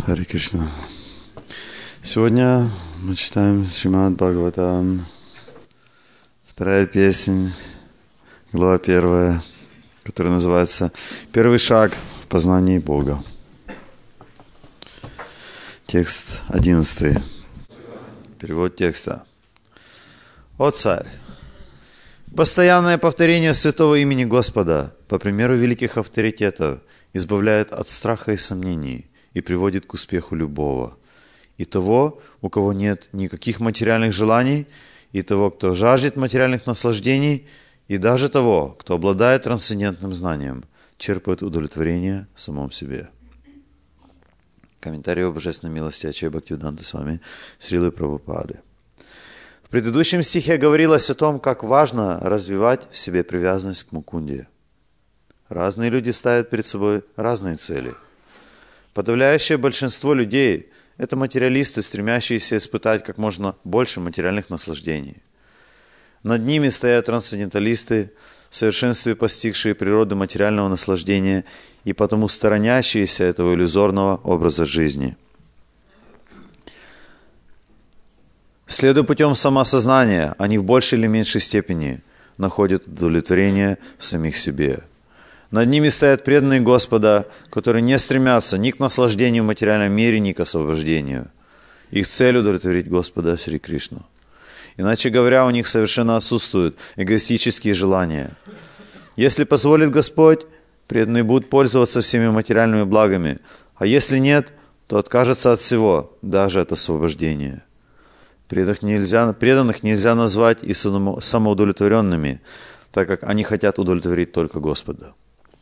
Харе Кришна. Сегодня мы читаем Шримад Бхагаватам, 2 песнь, глава 1, которая называется «Первый шаг в познании Бога». Текст 11. Перевод текста. «О царь! Постоянное повторение святого имени Господа, по примеру великих авторитетов, избавляет от страха и сомнений и приводит к успеху любого. И того, у кого нет никаких материальных желаний, и того, кто жаждет материальных наслаждений, и даже того, кто обладает трансцендентным знанием, черпает удовлетворение в самом себе». Комментарий о божественной милости Ачарьи Бхактивиданты Свами Шрилы Прабхупады. В предыдущем стихе говорилось о том, как важно развивать в себе привязанность к Мукунде. Разные люди ставят перед собой разные цели. Подавляющее большинство людей – это материалисты, стремящиеся испытать как можно больше материальных наслаждений. Над ними стоят трансценденталисты, в совершенстве постигшие природу материального наслаждения и потому сторонящиеся этого иллюзорного образа жизни. Следуя путем самоосознания, они в большей или меньшей степени находят удовлетворение в самих себе. Над ними стоят преданные Господа, которые не стремятся ни к наслаждению в материальном мире, ни к освобождению. Их цель – удовлетворить Господа Шри Кришну. Иначе говоря, у них совершенно отсутствуют эгоистические желания. Если позволит Господь, преданные будут пользоваться всеми материальными благами, а если нет, то откажется от всего, даже от освобождения. Преданных нельзя назвать и самоудовлетворенными, так как они хотят удовлетворить только Господа.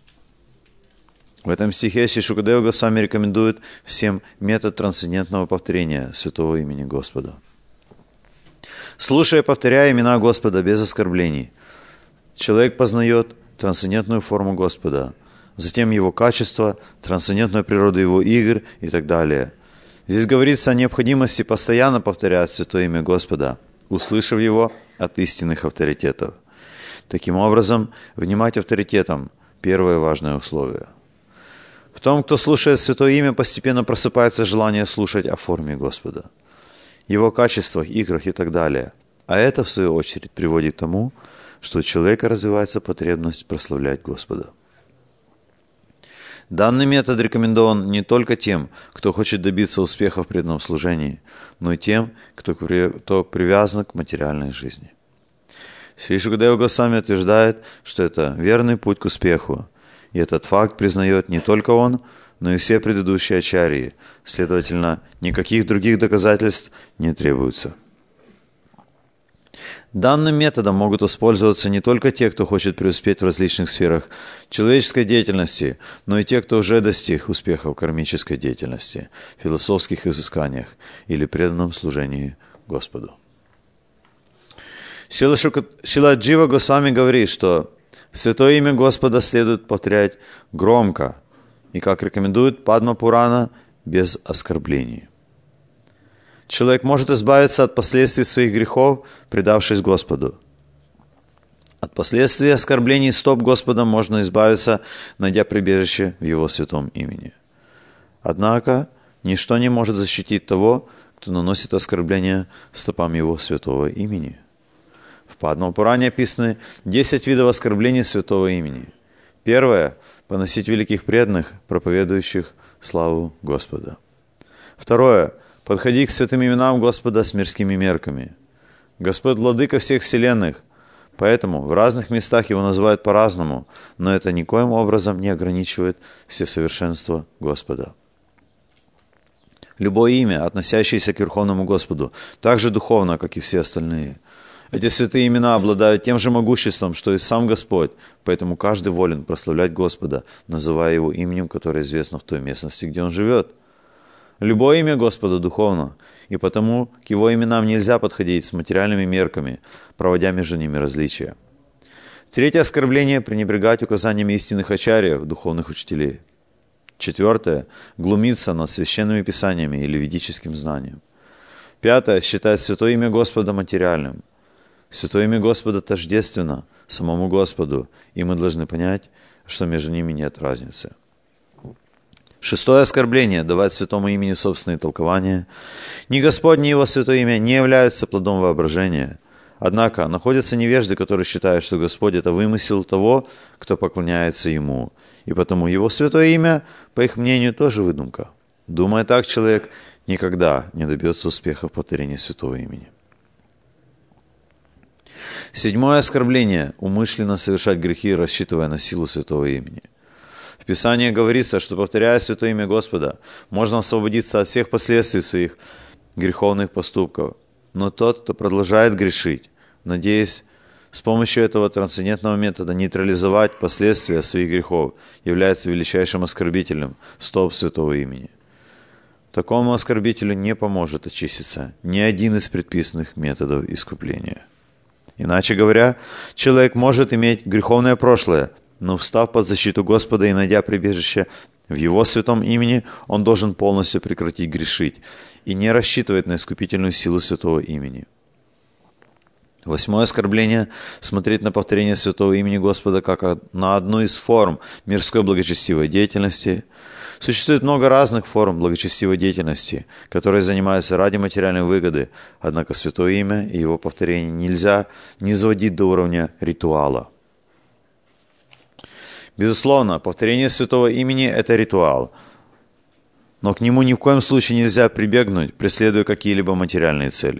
В этом стихе Шри Шукадева Госвами рекомендует всем метод трансцендентного повторения святого имени Господа. Слушая и повторяя имена Господа без оскорблений, человек познает трансцендентную форму Господа, затем его качество, трансцендентную природу его игр и так далее. Здесь говорится о необходимости постоянно повторять святое имя Господа, услышав его от истинных авторитетов. Таким образом, внимать авторитетам – первое важное условие. В том, кто слушает святое имя, постепенно просыпается желание слушать о форме Господа, его качествах, играх и так далее. А это, в свою очередь, приводит к тому, что у человека развивается потребность прославлять Господа. Данный метод рекомендован не только тем, кто хочет добиться успеха в преданном служении, но и тем, кто привязан к материальной жизни. Шри Шукадева Госвами утверждает, что это верный путь к успеху, и этот факт признает не только он, но и все предыдущие ачарьи, следовательно, никаких других доказательств не требуется. Данным методом могут воспользоваться не только те, кто хочет преуспеть в различных сферах человеческой деятельности, но и те, кто уже достиг успеха в кармической деятельности, философских изысканиях или преданном служении Господу. Шрила Джива Госвами говорит, что святое имя Господа следует повторять громко и, как рекомендует Падма Пурана, без оскорблений. Человек может избавиться от последствий своих грехов, предавшись Господу. От последствий оскорблений стоп Господа можно избавиться, найдя прибежище в Его святом имени. Однако, ничто не может защитить того, кто наносит оскорбления стопам Его святого имени. В Падма Пуране описаны 10 видов оскорблений святого имени. Первое – поносить великих преданных, проповедующих славу Господа. Второе – подходи к святым именам Господа с мирскими мерками. Господь владыка всех вселенных, поэтому в разных местах Его называют по-разному, но это никоим образом не ограничивает всесовершенство Господа. Любое имя, относящееся к Верховному Господу, так же духовно, как и все остальные. Эти святые имена обладают тем же могуществом, что и сам Господь, поэтому каждый волен прославлять Господа, называя Его именем, которое известно в той местности, где Он живет. Любое имя Господа духовно, и потому к Его именам нельзя подходить с материальными мерками, проводя между ними различия. Третье оскорбление – пренебрегать указаниями истинных ачарьев, духовных учителей. Четвертое – глумиться над священными писаниями или ведическим знанием. Пятое – считать святое имя Господа материальным. Святое имя Господа тождественно самому Господу, и мы должны понять, что между ними нет разницы. Шестое оскорбление – давать святому имени собственные толкования. Ни Господь, ни Его святое имя не являются плодом воображения. Однако находятся невежды, которые считают, что Господь – это вымысел того, кто поклоняется Ему. И потому Его святое имя, по их мнению, тоже выдумка. Думая так, человек никогда не добьется успеха в повторении святого имени. Седьмое оскорбление – умышленно совершать грехи, рассчитывая на силу святого имени. В Писании говорится, что, повторяя святое имя Господа, можно освободиться от всех последствий своих греховных поступков. Но тот, кто продолжает грешить, надеясь с помощью этого трансцендентного метода нейтрализовать последствия своих грехов, является величайшим оскорбителем столб святого имени. Такому оскорбителю не поможет очиститься ни один из предписанных методов искупления. Иначе говоря, человек может иметь греховное прошлое, но встав под защиту Господа и найдя прибежище в Его святом имени, он должен полностью прекратить грешить и не рассчитывать на искупительную силу святого имени. Восьмое оскорбление – смотреть на повторение святого имени Господа как на одну из форм мирской благочестивой деятельности. Существует много разных форм благочестивой деятельности, которые занимаются ради материальной выгоды, однако святое имя и его повторение нельзя низводить до уровня ритуала. Безусловно, повторение святого имени – это ритуал, но к нему ни в коем случае нельзя прибегнуть, преследуя какие-либо материальные цели.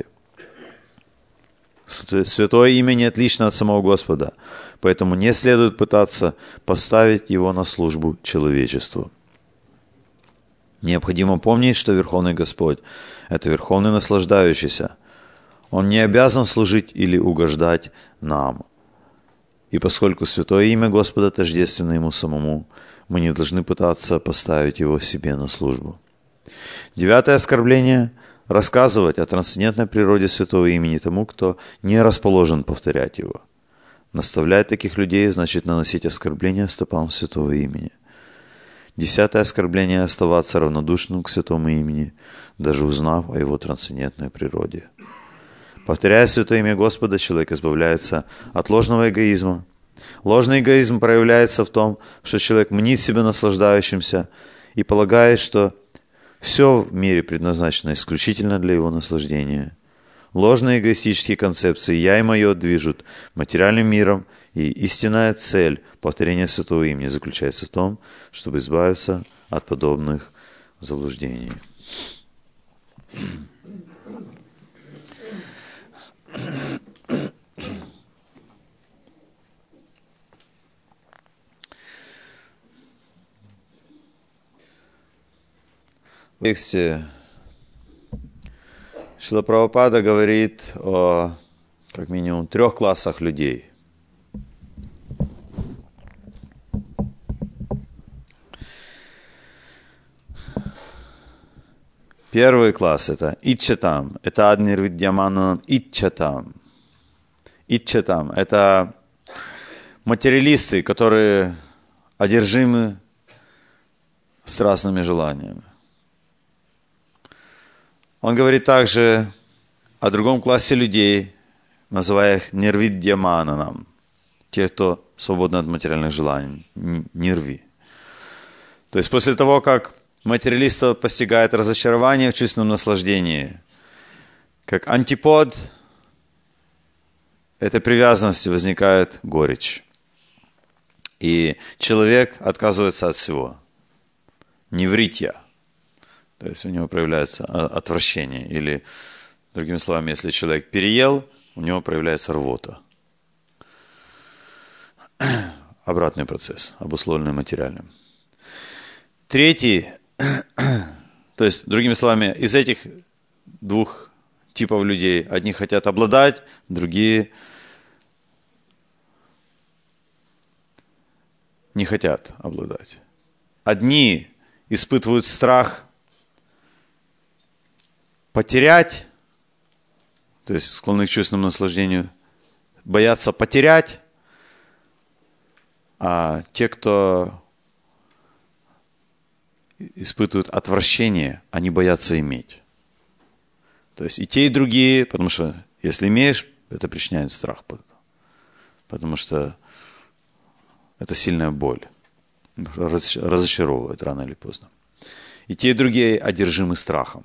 Святое имя не отлично от самого Господа, поэтому не следует пытаться поставить его на службу человечеству. Необходимо помнить, что Верховный Господь – это Верховный Наслаждающийся. Он не обязан служить или угождать нам. И поскольку святое имя Господа тождественно Ему самому, мы не должны пытаться поставить его себе на службу. Девятое оскорбление – рассказывать о трансцендентной природе святого имени тому, кто не расположен повторять его. Наставлять таких людей значит наносить оскорбление стопам святого имени. Десятое оскорбление – оставаться равнодушным к святому имени, даже узнав о его трансцендентной природе. Повторяя святое имя Господа, человек избавляется от ложного эгоизма. Ложный эгоизм проявляется в том, что человек мнит себя наслаждающимся и полагает, что все в мире предназначено исключительно для его наслаждения. Ложные эгоистические концепции «я» и «моё» движут материальным миром, и истинная цель повторения святого имени заключается в том, чтобы избавиться от подобных заблуждений. В тексте Шрила Прабхупада говорит о как минимум 3 классах людей. Первый класс – это иччатам, это аднирвидьямананам иччатам. Иччатам – это материалисты, которые одержимы страстными желаниями. Он говорит также о другом классе людей, называя их нирвидьямананам, те, кто свободны от материальных желаний, нирви. То есть после того, как материалистов постигает разочарование в чувственном наслаждении, как антипод этой привязанности возникает горечь. И человек отказывается от всего. Невритья. То есть у него проявляется отвращение. Или, другими словами, если человек переел, у него проявляется рвота. Обратный процесс, обусловленный материальным. Третий, то есть, другими словами, из этих 2 типов людей, одни хотят обладать, другие не хотят обладать. Одни испытывают страх потерять, то есть склонны к чувственному наслаждению, боятся потерять, а те, кто испытывают отвращение, они боятся иметь. То есть и те, и другие, потому что если имеешь, это причиняет страх, потому что это сильная боль, разочаровывает рано или поздно. И те, и другие одержимы страхом.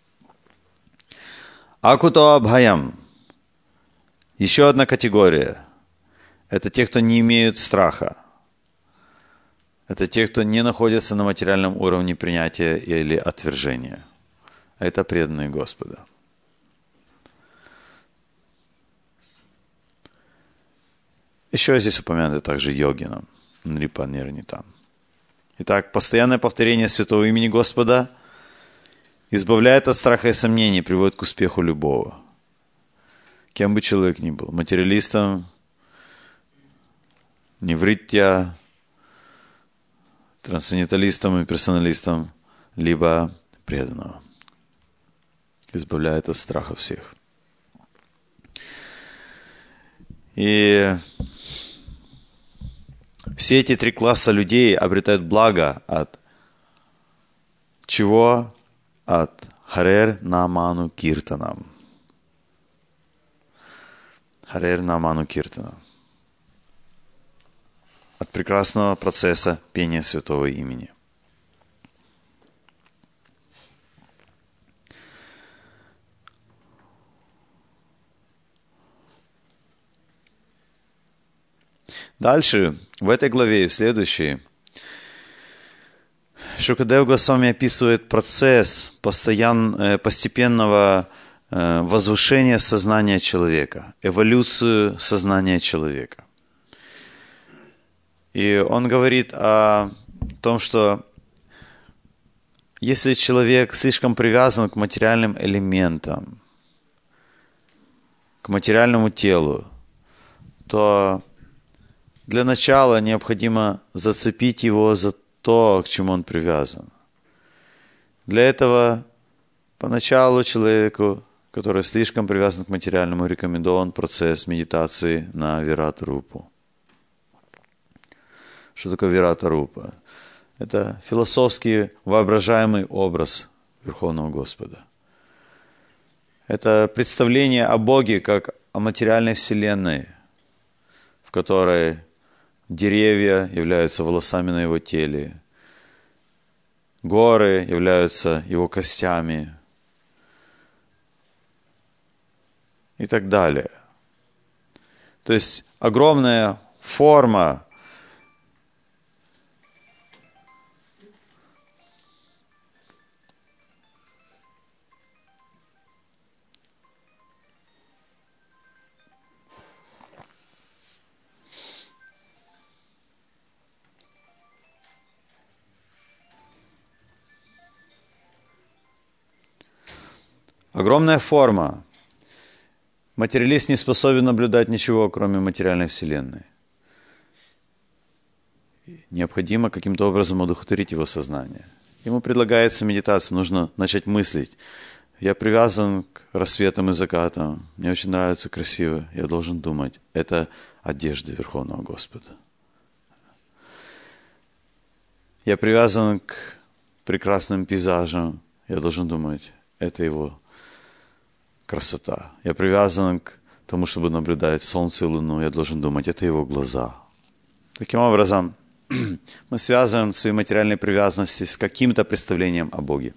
Акуто абхаям. Еще одна категория. Это те, кто не имеют страха. Это те, кто не находится на материальном уровне принятия или отвержения. Это преданные Господа. Еще здесь упомянуты также йогинам, нрипа нирнитам. Итак, постоянное повторение святого имени Господа избавляет от страха и сомнений, приводит к успеху любого. Кем бы человек ни был, материалистом, невриття, трансценденталистом и персоналистом, либо преданного. Избавляет от страха всех. И все эти три класса людей обретают благо от чего? От Харер Наману Киртанам. Харер Наману Киртанам. От прекрасного процесса пения святого имени. Дальше, в этой главе и в следующей, Шукадев Госвами описывает процесс постепенного возвышения сознания человека, эволюцию сознания человека. И он говорит о том, что если человек слишком привязан к материальным элементам, к материальному телу, то для начала необходимо зацепить его за то, к чему он привязан. Для этого поначалу человеку, который слишком привязан к материальному, рекомендован процесс медитации на Вирата-рупу. Что такое Вирата-рупа? Это философский воображаемый образ Верховного Господа. Это представление о Боге как о материальной вселенной, в которой деревья являются волосами на его теле, горы являются его костями и так далее. То есть огромная форма Материалист не способен наблюдать ничего, кроме материальной вселенной. Необходимо каким-то образом одухотворить его сознание. Ему предлагается медитация, нужно начать мыслить. Я привязан к рассветам и закатам, мне очень нравится красиво, я должен думать. Это одежда Верховного Господа. Я привязан к прекрасным пейзажам, я должен думать. Это его красота. Я привязан к тому, чтобы наблюдать солнце и луну. Я должен думать, это его глаза. Таким образом, мы связываем свои материальные привязанности с каким-то представлением о Боге.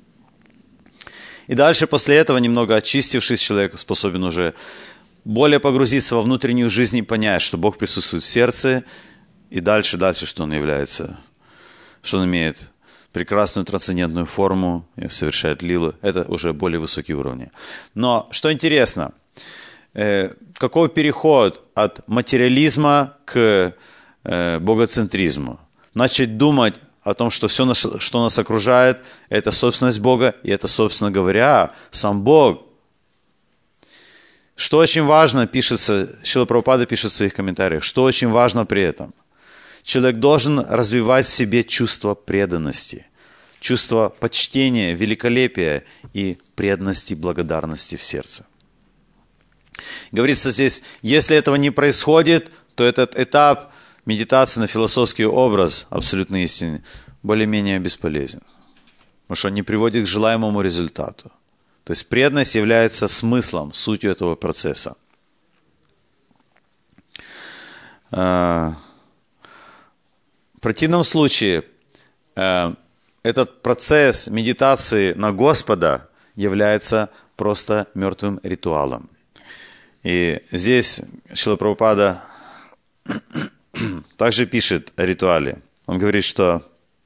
И дальше, после этого, немного очистившись, человек способен уже более погрузиться во внутреннюю жизнь и понять, что Бог присутствует в сердце, и дальше, что он является, что он имеет прекрасную трансцендентную форму, и совершает лилу. Это уже более высокие уровни. Но что интересно, какой переход от материализма к богоцентризму? Начать думать о том, что все, что нас окружает, это собственность Бога, и это, собственно говоря, сам Бог. Что очень важно, Шрила Прабхупада пишет в своих комментариях, что очень важно при этом? Человек должен развивать в себе чувство преданности, чувство почтения, великолепия и преданности, благодарности в сердце. Говорится здесь, если этого не происходит, то этот этап медитации на философский образ абсолютной истины более-менее бесполезен, потому что он не приводит к желаемому результату. То есть преданность является смыслом, сутью этого процесса. В противном случае этот процесс медитации на Господа является просто мертвым ритуалом. И здесь Шрила Прабхупада также пишет о ритуале. Он говорит, что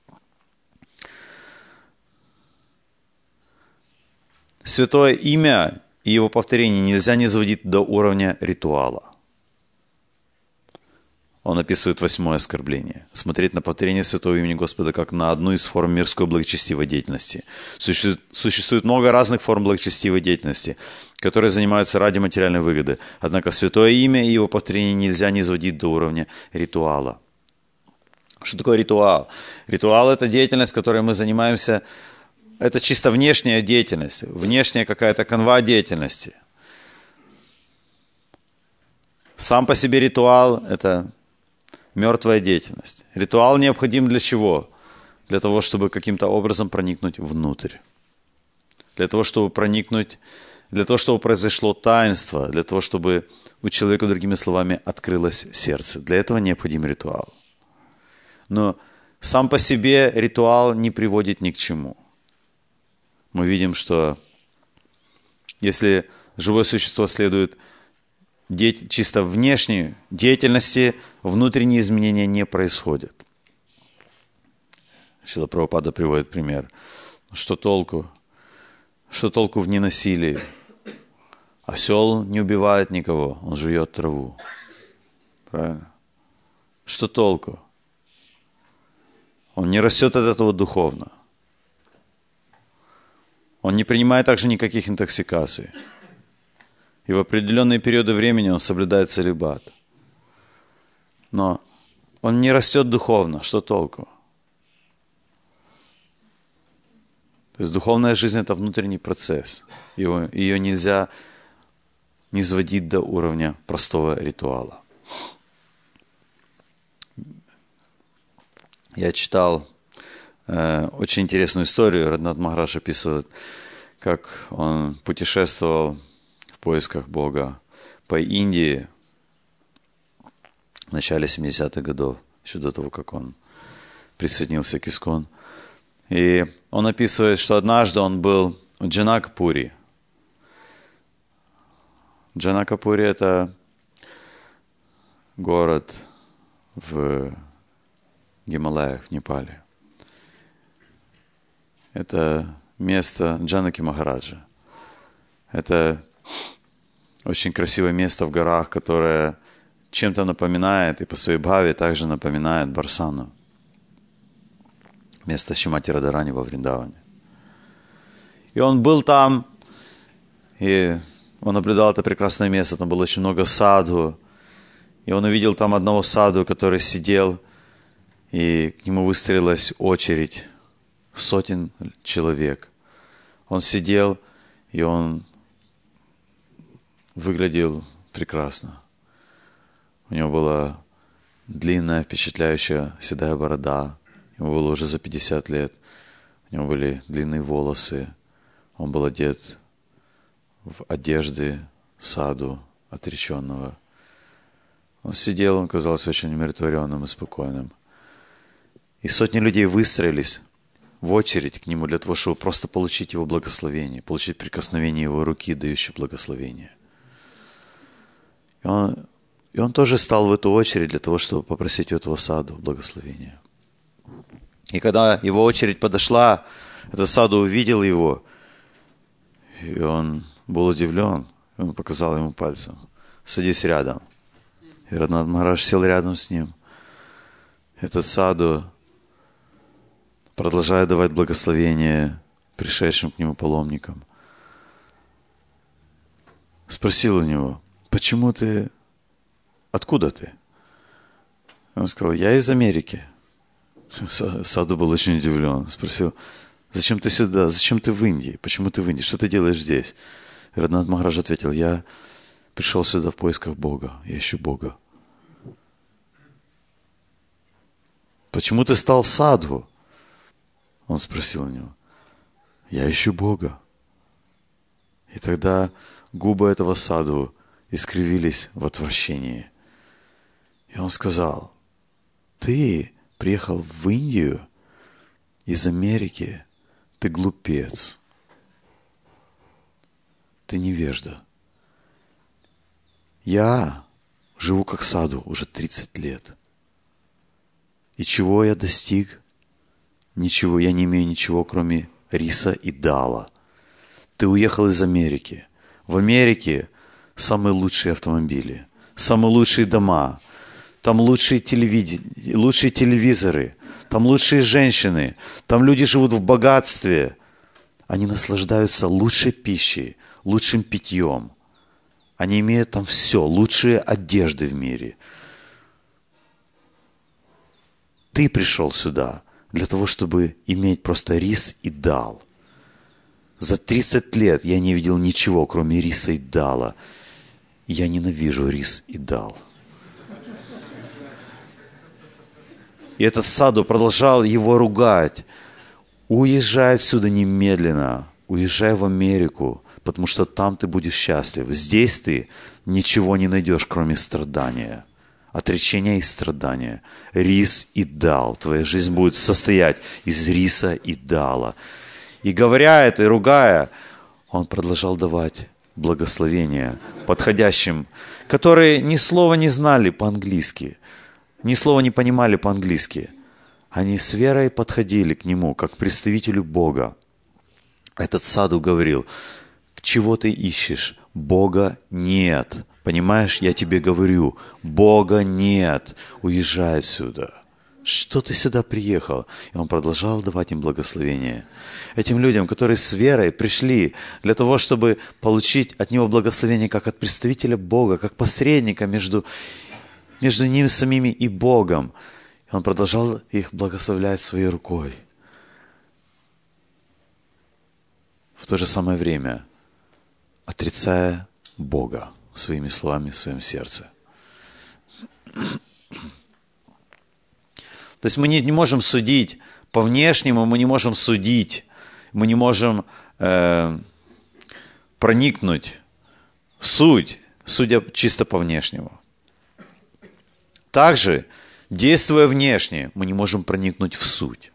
святое имя и его повторение нельзя низводить до уровня ритуала. Он описывает 8-е оскорбление. Смотреть на повторение святого имени Господа как на одну из форм мирской благочестивой деятельности. Существует много разных форм благочестивой деятельности, которые занимаются ради материальной выгоды. Однако святое имя и его повторение нельзя низводить до уровня ритуала. Что такое ритуал? Ритуал – это деятельность, которой мы занимаемся. Это чисто внешняя деятельность, внешняя какая-то канва деятельности. Сам по себе ритуал – это мертвая деятельность. Ритуал необходим для чего? Для того, чтобы каким-то образом проникнуть внутрь. Для того, чтобы произошло таинство, для того, чтобы у человека, другими словами, открылось сердце. Для этого необходим ритуал. Но сам по себе ритуал не приводит ни к чему. Мы видим, что если живое существо следует чисто внешней деятельности, внутренние изменения не происходят. Шрила Прабхупада приводит пример. Что толку? Что толку в ненасилии? Осел не убивает никого, он жует траву. Правильно? Что толку? Он не растет от этого духовно. Он не принимает также никаких интоксикаций. И в определенные периоды времени он соблюдает целибат. Но он не растет духовно. Что толку? То есть духовная жизнь – это внутренний процесс. Ее нельзя низводить до уровня простого ритуала. Я читал очень интересную историю. Радханат Махарадж описывает, как он путешествовал в поисках Бога по Индии в начале 70-х годов, еще до того, как он присоединился к Искон. И он описывает, что однажды он был в Джанакпури. Джанакпури – это город в Гималаях, в Непале. Это место Джанаки Махараджа. Это очень красивое место в горах, которое чем-то напоминает, и по своей бхаве также напоминает Барсану. Место Шримати Радарани во Вриндаване. И он был там, и он наблюдал это прекрасное место. Там было очень много садху. И он увидел там одного садху, который сидел, и к нему выстроилась очередь сотен человек. Он сидел, и он выглядел прекрасно. У него была длинная, впечатляющая седая борода. Ему было уже за 50 лет. У него были длинные волосы. Он был одет в одежды саду отреченного. Он сидел, он казался очень умиротворенным и спокойным. И сотни людей выстроились в очередь к нему для того, чтобы просто получить его благословение, получить прикосновение его руки, дающее благословение. И он тоже стал в эту очередь для того, чтобы попросить у этого саду благословения. И когда его очередь подошла, этот саду увидел его, и он был удивлен. И он показал ему пальцем: «Садись рядом». И Радханат Махарадж сел рядом с ним. Этот саду, продолжая давать благословение пришедшим к нему паломникам, спросил у него: «Почему ты? Откуда ты?» Он сказал: «Я из Америки». Саду был очень удивлен. Спросил: «Зачем ты сюда? Зачем ты в Индии? Почему ты в Индии? Что ты делаешь здесь?» И Радханат Махарадж ответил: «Я пришел сюда в поисках Бога. Я ищу Бога». «Почему ты стал садху?» Он спросил у него. «Я ищу Бога». И тогда губы этого садху искривились в отвращении. И он сказал: «Ты приехал в Индию из Америки, ты глупец. Ты невежда. Я живу как саду уже 30 лет. И чего я достиг? Ничего, я не имею ничего, кроме риса и дала. Ты уехал из Америки. В Америке самые лучшие автомобили, самые лучшие дома, там лучшие телевизоры, там лучшие женщины, там люди живут в богатстве. Они наслаждаются лучшей пищей, лучшим питьем. Они имеют там все, лучшие одежды в мире. Ты пришел сюда для того, чтобы иметь просто рис и дал. За 30 лет я не видел ничего, кроме риса и дала. Я ненавижу рис и дал. И этот Саду продолжал его ругать. Уезжай отсюда немедленно. Уезжай в Америку, потому что там ты будешь счастлив. Здесь ты ничего не найдешь, кроме страдания. Отречения и страдания. Рис и дал. Твоя жизнь будет состоять из риса и дала. И говоря это, и ругая, он продолжал давать благословения подходящим, которые ни слова не знали по-английски, ни слова не понимали по-английски. Они с верой подходили к нему, как к представителю Бога. Этот Саду говорил: чего ты ищешь? Бога нет. Понимаешь, я тебе говорю, Бога нет. Уезжай отсюда. Что ты сюда приехал? И он продолжал давать им благословение. Этим людям, которые с верой пришли для того, чтобы получить от него благословение как от представителя Бога, как посредника между ними самими и Богом. И он продолжал их благословлять своей рукой. В то же самое время отрицая Бога своими словами в своем сердце. То есть мы не можем судить по внешнему, мы не можем судить, мы не можем проникнуть в суть, судя чисто по внешнему. Также, действуя внешне, мы не можем проникнуть в суть.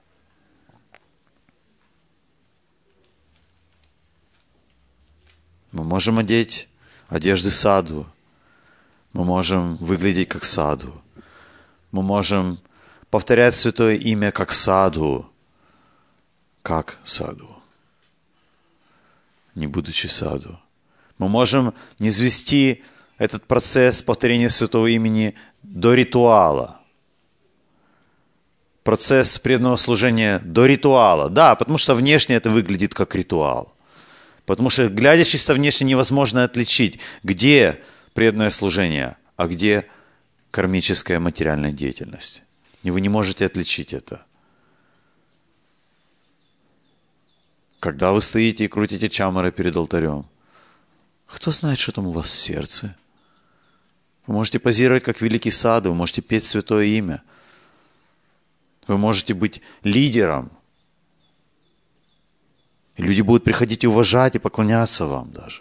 Мы можем одеть одежды Саду, мы можем выглядеть как Саду, мы можем повторять святое имя как Саду, не будучи Саду. Мы можем не свести этот процесс повторения святого имени до ритуала. Процесс преданного служения до ритуала. Да, потому что внешне это выглядит как ритуал. Потому что, глядя чисто внешне, невозможно отличить, где преданное служение, а где кармическая материальная деятельность. И вы не можете отличить это. Когда вы стоите и крутите чамары перед алтарем, кто знает, что там у вас в сердце? Вы можете позировать, как великий Саду, вы можете петь святое имя. Вы можете быть лидером. И люди будут приходить и уважать, и поклоняться вам даже.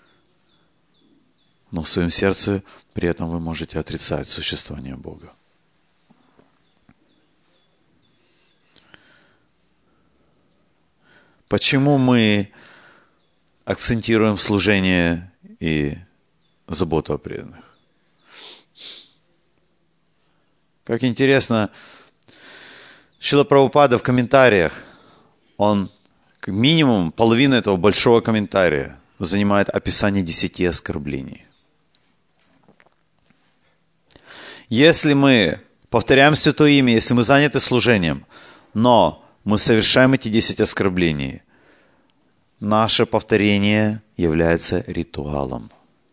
Но в своем сердце при этом вы можете отрицать существование Бога. Почему мы акцентируем служение и заботу о преданных? Как интересно, Шрила Прабхупада в комментариях, он как минимум половину этого большого комментария занимает описание 10 оскорблений. Если мы повторяем святое имя, если мы заняты служением, но мы совершаем эти 10 оскорблений, наше повторение является ритуалом.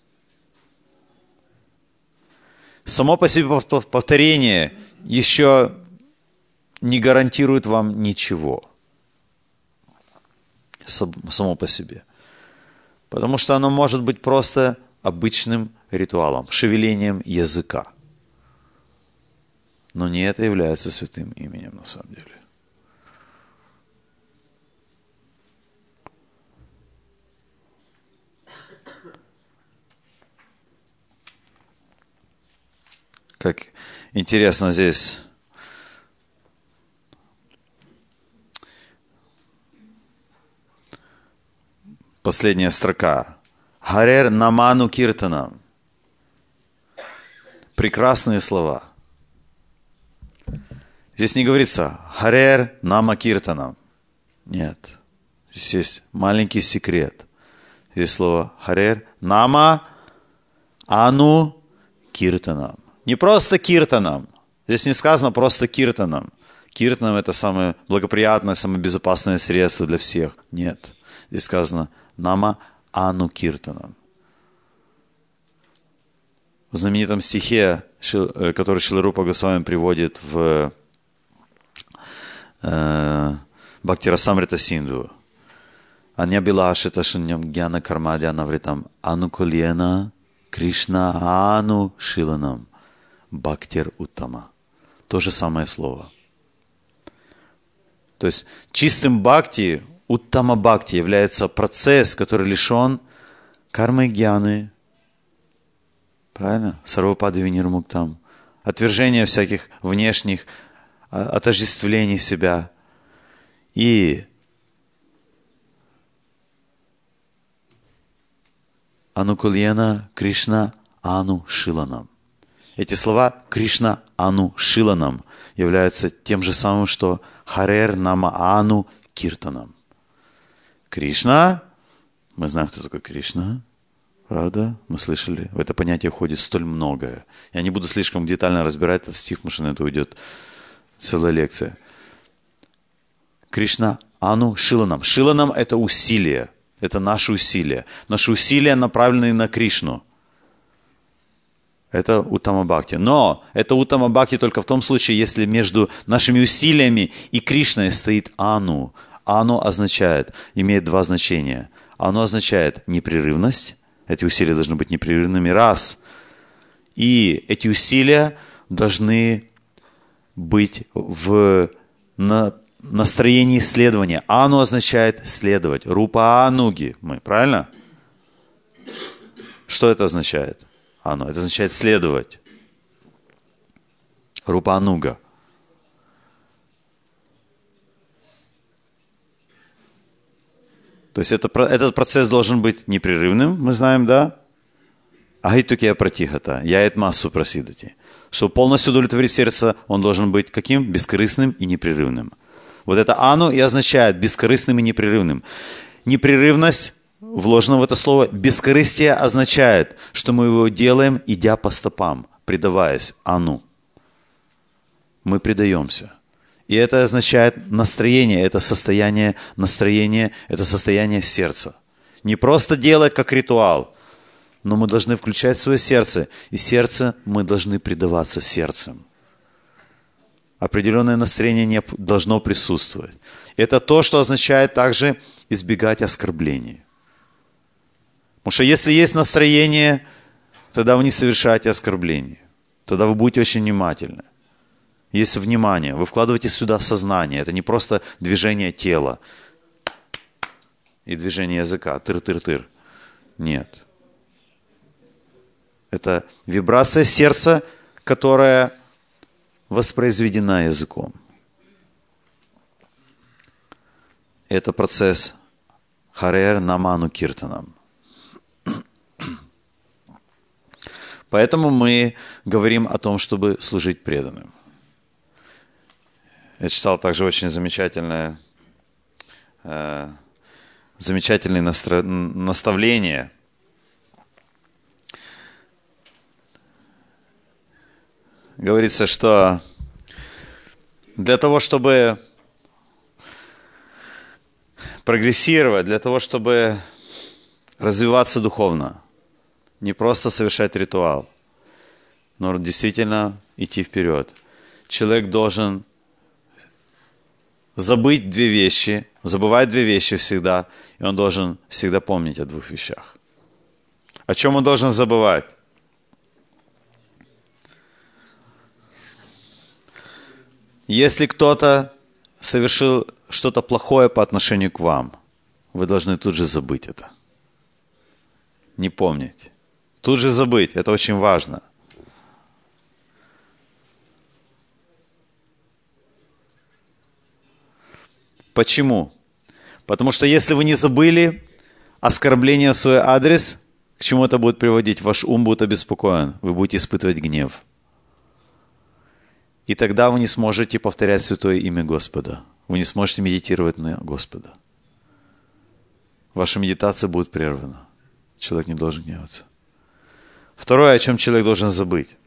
Само по себе повторение еще не гарантирует вам ничего. Само по себе. Потому что оно может быть просто обычным ритуалом, шевелением языка. Но не это является святым именем на самом деле. Как интересно здесь Последняя строка. Харер наману киртанам. Прекрасные слова. Здесь не говорится Харер нама киртанам. Нет. Здесь есть маленький секрет. Здесь слово Харер нама ану киртанам. Не просто киртанам. Здесь не сказано просто киртанам. Киртанам — это самое благоприятное, самое безопасное средство для всех. Нет. Здесь сказано нама ану киртанам. В знаменитом стихе, который Шрила Рупа Госвами приводит в Бхакти-расамрита Синдху. Аня билашита шуньям гьяна кармадя навритам анукульена Кришна ану шиланам бхактир уттама. То же самое слово. То есть чистым бхакти, уттама бхакти, является процесс, который лишен кармы гьяны. Правильно? Сарвапады винирмуктам. Отвержение всяких внешних отождествлений себя. И анукульена Кришна ану шиланам. Эти слова Кришна ану шиланам являются тем же самым, что Харер нама ану киртанам. Кришна, мы знаем, кто такой Кришна. Правда? Мы слышали. В это понятие входит столь многое. Я не буду слишком детально разбирать этот стих, потому что на это уйдет целая лекция. Кришна ану шиланам. Шиланам — это усилие. Это наши усилия. Наши усилия направлены на Кришну. Это уттама бхакти. Но это уттама бхакти только в том случае, если между нашими усилиями и Кришной стоит ану. Ану означает, имеет два значения. Ану означает непрерывность. Эти усилия должны быть непрерывными, раз. И эти усилия должны быть в настроении следования. Ану означает следовать. Рупа ануги. Мы, правильно? Что это означает? Ану. Это означает следовать. Рупа ануга. То есть этот процесс должен быть непрерывным, мы знаем, да? Агайтукия пратихата, яет массу просидати. Чтобы полностью удовлетворить сердце, он должен быть каким? Бескорыстным и непрерывным. Вот это ану и означает бескорыстным и непрерывным. Непрерывность, вложена в это слово, бескорыстие означает, что мы его делаем, идя по стопам, предаваясь ану. Мы предаемся. И это означает настроение, это состояние настроения, это состояние сердца. Не просто делать как ритуал, но мы должны включать свое сердце. И сердце мы должны предаваться сердцем. Определенное настроение не должно присутствовать. Это то, что означает также избегать оскорблений. Потому что если есть настроение, тогда вы не совершаете оскорбления. Тогда вы будете очень внимательны. Есть внимание, вы вкладываете сюда сознание. Это не просто движение тела и движение языка. Тыр-тыр-тыр. Нет. Это вибрация сердца, которая воспроизведена языком. Это процесс Харер наману киртанам. Поэтому мы говорим о том, чтобы служить преданным. Я читал также очень замечательное наставление. Говорится, что для того, чтобы прогрессировать, для того, чтобы развиваться духовно, не просто совершать ритуал, но действительно идти вперед. Человек должен забывать две вещи всегда, и он должен всегда помнить о двух вещах. О чем он должен забывать? Если кто-то совершил что-то плохое по отношению к вам, вы должны тут же забыть это. Не помнить. Тут же забыть. Это очень важно. Почему? Потому что если вы не забыли, оскорбление в свой адрес, к чему это будет приводить? Ваш ум будет обеспокоен, вы будете испытывать гнев. И тогда вы не сможете повторять святое имя Господа. Вы не сможете медитировать на Господа. Ваша медитация будет прервана. Человек не должен гневаться. Второе, о чем человек должен забыть.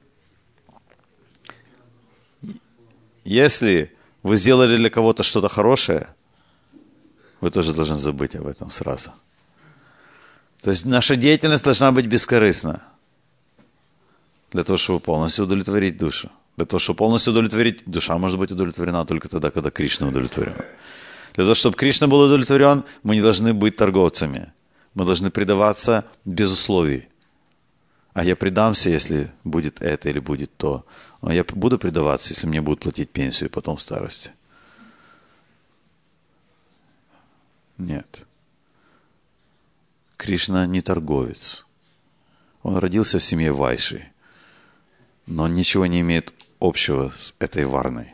Если вы сделали для кого-то что-то хорошее, вы тоже должны забыть об этом сразу. То есть наша деятельность должна быть бескорыстна. Для того, чтобы полностью удовлетворить душу. Для того, чтобы полностью удовлетворить, душа может быть удовлетворена только тогда, когда Кришна удовлетворен. Для того, чтобы Кришна был удовлетворен, мы не должны быть торговцами. Мы должны предаваться без условий. А я предамся, если будет это или будет то. А я буду предаваться, если мне будут платить пенсию потом в старости. Нет. Кришна не торговец. Он родился в семье Вайши, но он ничего не имеет общего с этой Варной.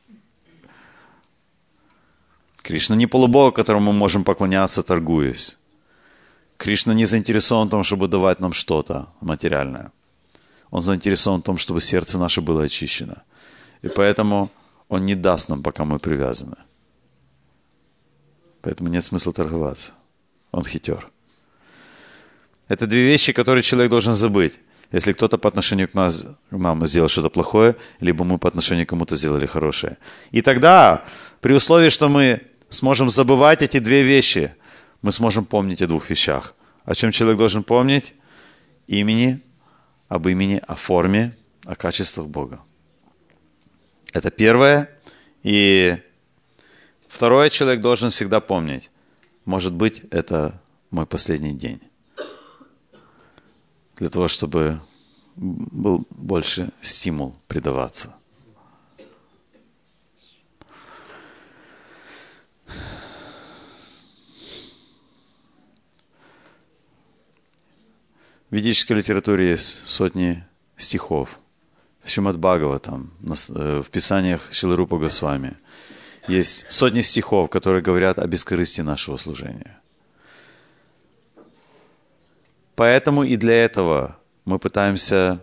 Кришна не полубог, которому мы можем поклоняться, торгуясь. Кришна не заинтересован в том, чтобы давать нам что-то материальное. Он заинтересован в том, чтобы сердце наше было очищено. И поэтому Он не даст нам, пока мы привязаны. Поэтому нет смысла торговаться. Он хитер. Это две вещи, которые человек должен забыть. Если кто-то по отношению к нам сделал что-то плохое, либо мы по отношению к кому-то сделали хорошее. И тогда, при условии, что мы сможем забывать эти две вещи, мы сможем помнить о двух вещах. О чем человек должен помнить? Об имени, о форме, о качествах Бога. Это первое. И второе, человек должен всегда помнить. Может быть, это мой последний день. Для того, чтобы был больше стимул предаваться. В ведической литературе есть сотни стихов. В Шримад-Бхагаватам, в писаниях Шрилы Рупы Госвами есть сотни стихов, которые говорят о бескорыстии нашего служения. Поэтому и для этого мы пытаемся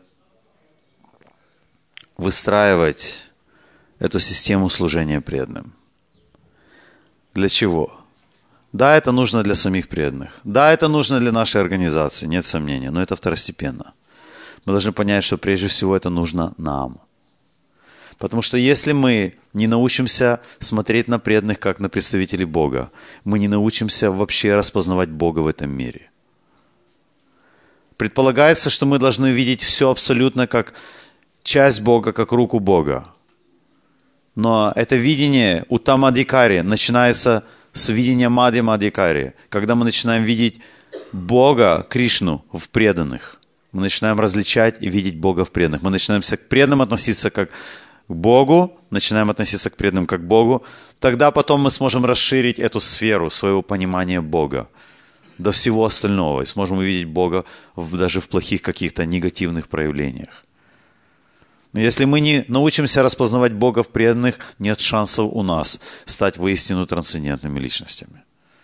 выстраивать эту систему служения преданным. Для чего? Да, это нужно для самих преданных. Да, это нужно для нашей организации, нет сомнений, но это второстепенно. Мы должны понять, что прежде всего это нужно нам. Потому что если мы не научимся смотреть на преданных, как на представителей Бога, мы не научимся вообще распознавать Бога в этом мире. Предполагается, что мы должны видеть все абсолютно как часть Бога, как руку Бога. Но это видение Уттамадикари начинается с видения Мадхьямадикари, когда мы начинаем видеть Бога, Кришну, в преданных. Мы начинаем различать и видеть Бога в преданных. Мы начинаем к преданным относиться как к Богу, начинаем относиться к преданным как к Богу. Тогда потом мы сможем расширить эту сферу своего понимания Бога до всего остального. И сможем увидеть Бога даже в плохих каких-то негативных проявлениях. Но если мы не научимся распознавать Бога в преданных, нет шансов у нас стать воистину трансцендентными личностями.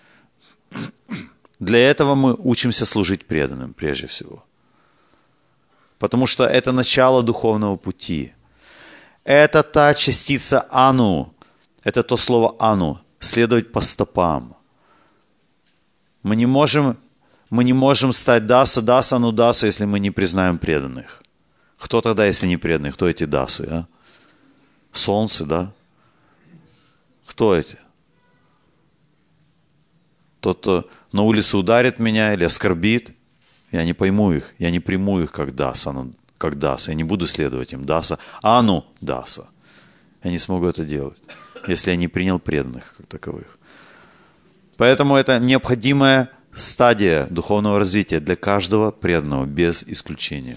Для этого мы учимся служить преданным прежде всего. Потому что это начало духовного пути. Это та частица ану, это то слово ану, следовать по стопам. Мы не можем стать даса, анудаса, если мы не признаем преданных. Кто тогда, если не преданные? Кто эти дасы? А? Солнце, да? Кто эти? Тот, кто на улице ударит меня или оскорбит, я не пойму их, я не приму их как даса, я не буду следовать им. Даса, ану даса. Я не смогу это делать, если я не принял преданных как таковых. Поэтому это необходимая стадия духовного развития для каждого преданного, без исключения.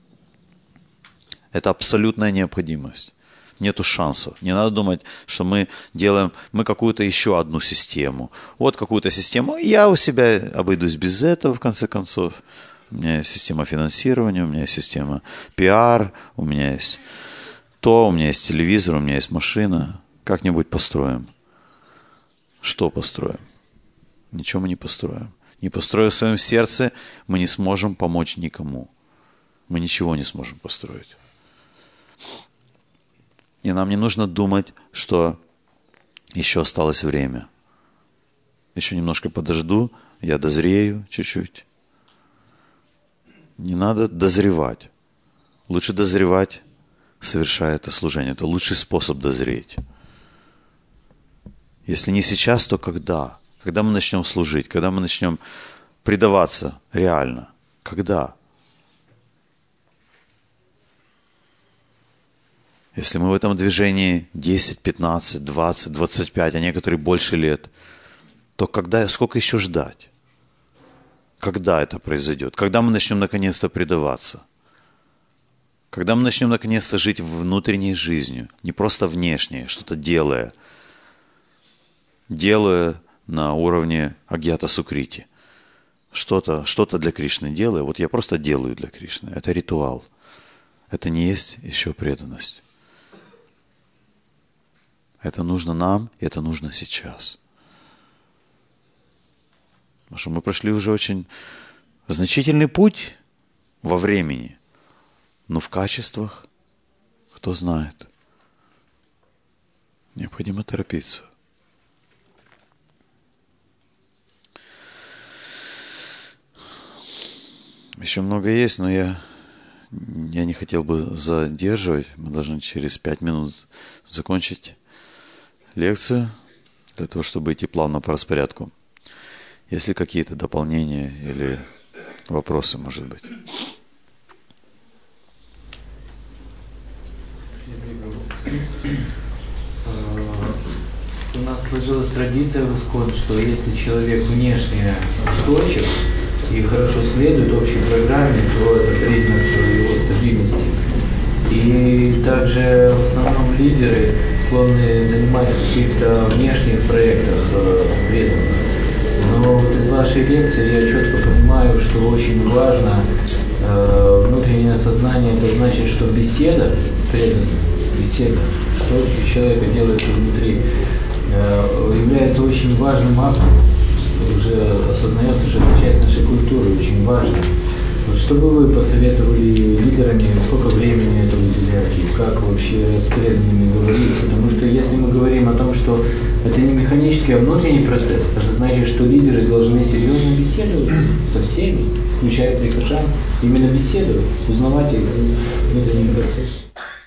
Это абсолютная необходимость. Нету шансов. Не надо думать, что мы делаем какую-то еще одну систему. Вот какую-то систему. Я у себя обойдусь без этого, в конце концов. У меня есть система финансирования, у меня есть система пиар, у меня есть то, у меня есть телевизор, у меня есть машина. Как-нибудь построим. Что построим? Ничего мы не построим. Не построив в своем сердце, мы не сможем помочь никому. Мы ничего не сможем построить. И нам не нужно думать, что еще осталось время. Еще немножко подожду, я дозрею чуть-чуть. Не надо дозревать. Лучше дозревать, совершая это служение. Это лучший способ дозреть. Если не сейчас, то когда? Когда мы начнем служить? Когда мы начнем предаваться реально? Когда? Если мы в этом движении 10, 15, 20, 25, а некоторые больше лет, то сколько еще ждать? Когда это произойдет? Когда мы начнем наконец-то предаваться? Когда мы начнем наконец-то жить внутренней жизнью, не просто внешней, что-то делая на уровне агьята сукрити. Что-то для Кришны делаю. Вот я просто делаю для Кришны. Это ритуал. Это не есть еще преданность. Это нужно нам, и это нужно сейчас. Потому что мы прошли уже очень значительный путь во времени. Но в качествах, кто знает. Необходимо торопиться. Еще много есть, но я не хотел бы задерживать. Мы должны через 5 минут закончить лекцию, для того, чтобы идти плавно по распорядку. Есть ли какие-то дополнения или вопросы, может быть? У нас сложилась традиция в ИСККОН, что если человек внешне устойчив и хорошо следует общей программе, то это признак его стабильности. И также в основном лидеры склонны занимать в каких-то внешних проектах преданных. Но вот из вашей лекции я четко понимаю, что очень важно внутреннее сознание. Это значит, что беседа с преданным, беседа, что у человека делается внутри, является очень важным актом, уже осознается, что это часть нашей культуры, очень важно. Вот что бы вы посоветовали лидерами, сколько времени это уделять и как вообще с преданными говорить? Потому что если мы говорим о том, что это не механический, а внутренний процесс, это значит, что лидеры должны серьезно беседовать со всеми, включая прихожан, именно беседовать, узнавать их внутренний процесс.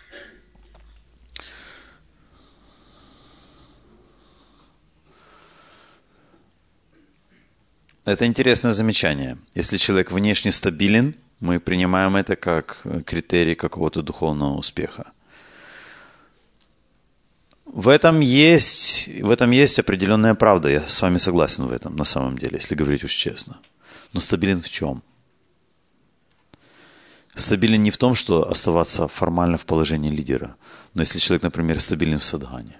Это интересное замечание. Если человек внешне стабилен, мы принимаем это как критерий какого-то духовного успеха. В этом есть определенная правда. Я с вами согласен в этом, на самом деле, если говорить уж честно. Но стабилен в чем? Стабилен не в том, что оставаться формально в положении лидера. Но если человек, например, стабилен в садхане,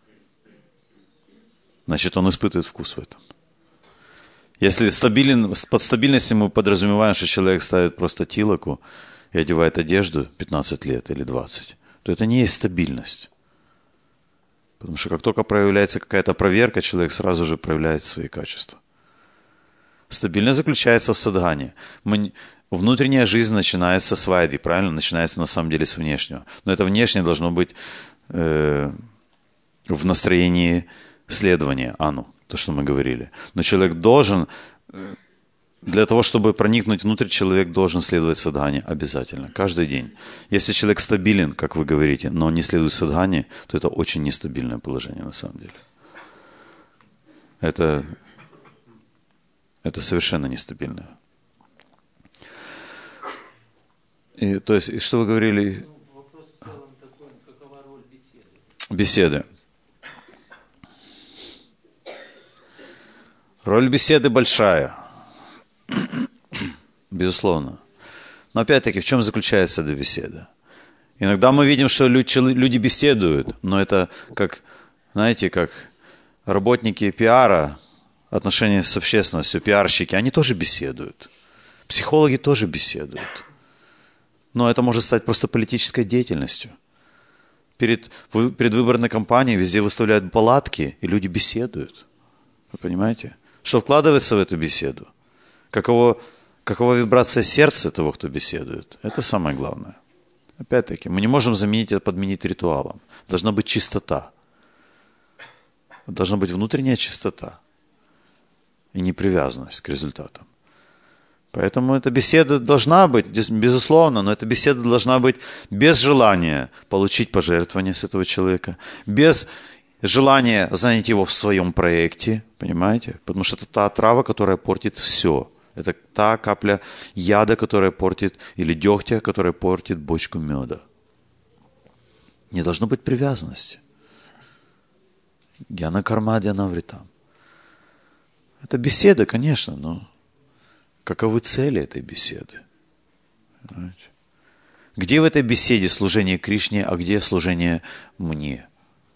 значит, он испытывает вкус в этом. Если под стабильностью мы подразумеваем, что человек ставит просто тилоку и одевает одежду 15 лет или 20, то это не есть стабильность. Потому что как только проявляется какая-то проверка, человек сразу же проявляет свои качества. Стабильность заключается в садхане. Внутренняя жизнь начинается с вайди, правильно? Начинается на самом деле с внешнего. Но это внешнее должно быть в настроении следования, то, что мы говорили. Но человек должен, для того, чтобы проникнуть внутрь, человек должен следовать садхане обязательно, каждый день. Если человек стабилен, как вы говорите, но не следует садхане, то это очень нестабильное положение на самом деле. Это совершенно нестабильное. То есть, и что вы говорили? Вопрос в целом такой, какова роль беседы? Беседы. Роль беседы большая, безусловно. Но опять-таки, в чем заключается эта беседа? Иногда мы видим, что люди беседуют, но это как, знаете, как работники пиара, отношения с общественностью, пиарщики, они тоже беседуют. Психологи тоже беседуют. Но это может стать просто политической деятельностью. Перед предвыборной кампанией везде выставляют палатки, и люди беседуют. Вы понимаете? Что вкладывается в эту беседу? какова вибрация сердца того, кто беседует. Это самое главное. Опять-таки, мы не можем заменить это, подменить ритуалом. Должна быть чистота. Должна быть внутренняя чистота. И непривязанность к результатам. Поэтому эта беседа должна быть, безусловно, но эта беседа должна быть без желания получить пожертвования с этого человека, без желания занять его в своем проекте, понимаете? Потому что это та трава, которая портит все. Это та капля яда, которая портит, или дегтя, которая портит бочку меда. Не должно быть привязанности. Гьяна карма, дьяна вритам. Это беседа, конечно, но каковы цели этой беседы? Понимаете? Где в этой беседе служение Кришне, а где служение мне?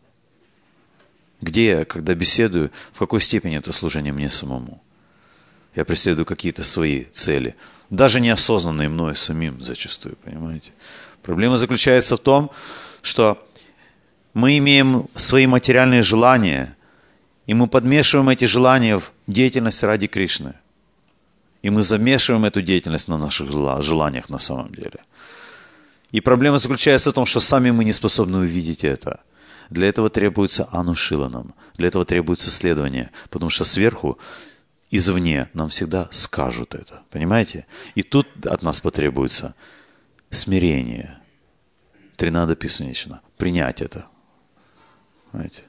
Где я, когда беседую, в какой степени это служение мне самому? Я преследую какие-то свои цели, даже неосознанные мною самим зачастую, понимаете? Проблема заключается в том, что мы имеем свои материальные желания, и мы подмешиваем эти желания в деятельность ради Кришны. И мы замешиваем эту деятельность на наших желаниях на самом деле. И проблема заключается в том, что сами мы не способны увидеть это. Для этого требуется анушиланам, для этого требуется следование, потому что сверху, извне нам всегда скажут это. Понимаете? И тут от нас потребуется смирение. Тринада писанична. Принять это. Понимаете?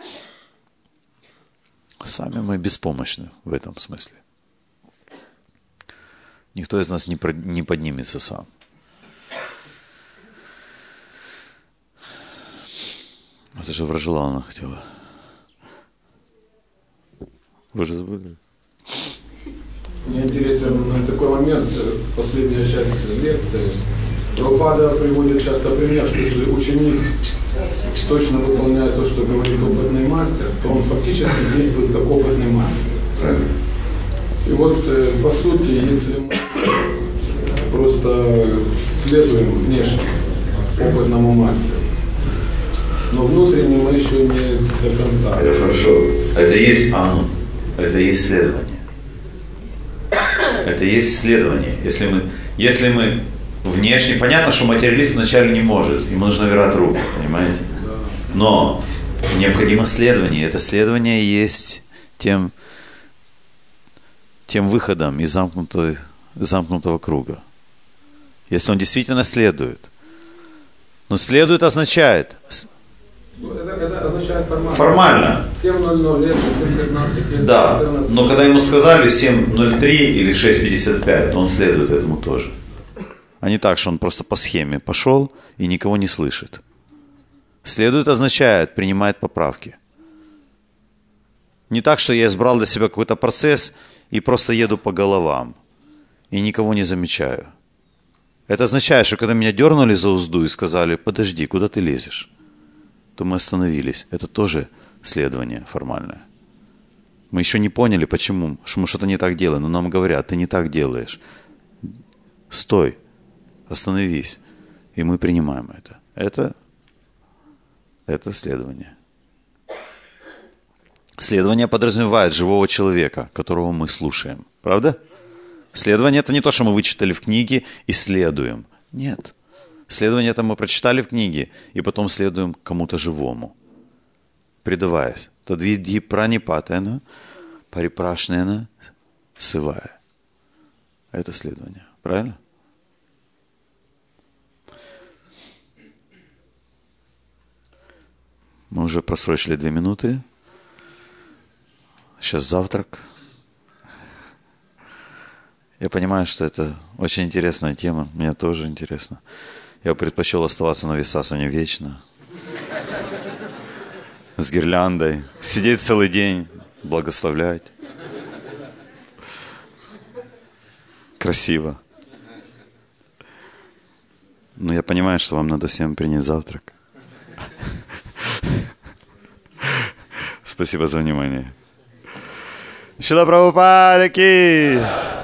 Сами мы беспомощны в этом смысле. Никто из нас не поднимется сам. Это же Враджалана хотела. Вы же забыли? Мне интересен такой момент, последняя часть лекции. Прабхупада приводит часто пример, что если ученик точно выполняет то, что говорит опытный мастер, то он фактически действует как опытный мастер. И вот, по сути, если мы просто следуем внешне опытному мастеру, но внутренне мы еще не до конца. Это хорошо. Это есть ану. Это есть следование. Это есть следование. Если мы внешне, понятно, что материалист вначале не может. Ему нужно вират руку, понимаете? Но необходимо следование. Это следование есть тем выходом из замкнутого круга. Если он действительно следует. Но следует означает... Это означает формально. Формально. 7:00 лет, 7:15 лет. Да, 14. но когда ему сказали 7:03 или 6:55, то он следует этому тоже. А не так, что он просто по схеме пошел и никого не слышит. Следует означает, принимает поправки. Не так, что я избрал для себя какой-то процесс и просто еду по головам и никого не замечаю. Это означает, что когда меня дернули за узду и сказали: подожди, куда ты лезешь? То мы остановились. Это тоже следование формальное. Мы еще не поняли, почему, что мы что-то не так делаем, но нам говорят: ты не так делаешь. Стой, остановись. И мы принимаем это. Это следование. Следование подразумевает живого человека, которого мы слушаем. Правда? Следование – это не то, что мы вычитали в книге и следуем. Нет. Следование – это мы прочитали в книге и потом следуем кому-то живому, предаваясь. Тадвидхи пранипатена, парипрашнена, сывая. Это следование. Правильно? Мы уже просрочили 2 минуты. Сейчас завтрак. Я понимаю, что это очень интересная тема. Мне тоже интересно. Я предпочел оставаться на висасане вечно. С гирляндой. Сидеть целый день, благословлять. Красиво. Но я понимаю, что вам надо всем принять завтрак. Спасибо за внимание. Шрила Прабхупада ки!